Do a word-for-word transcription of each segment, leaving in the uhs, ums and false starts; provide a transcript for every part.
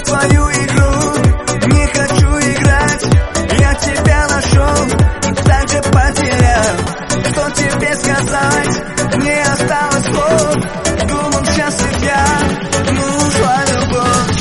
твою игру не хочу играть. Я тебя нашел и также потерял. Что тебе сказать? Не осталось слов. Думал, счастлив я, но ушла любовь.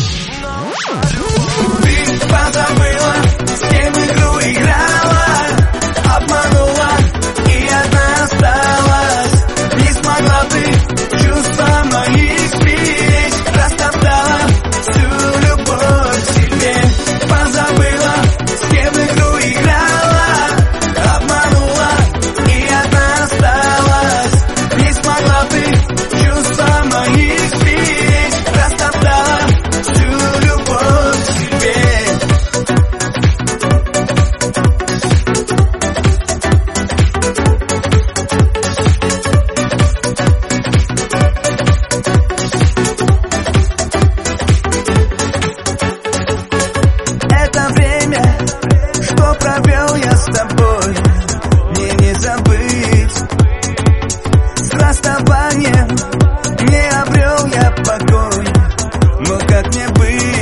Ты позабыла, с кем игру играла, обманула и одна осталась. Не смогла ты чувства моих сберечь, растоптала всю любовь в себе. Позабыла, с кем игру играла, обманула и одна осталась. Не смогла ты чувства моих сберечь, растоптала всю любовь в себе. Это время, что провел я с тобой, мне не забыть. С расставанием не обрел я покой, но как мне быть?